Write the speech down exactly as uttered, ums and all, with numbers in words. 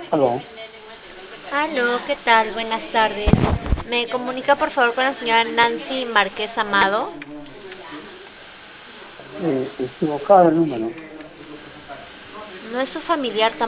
Aló, Aló, ¿qué tal? Buenas tardes. ¿Me comunica por favor con la señora Nancy Márquez Amado? eh, equivocado el número. No es su familiar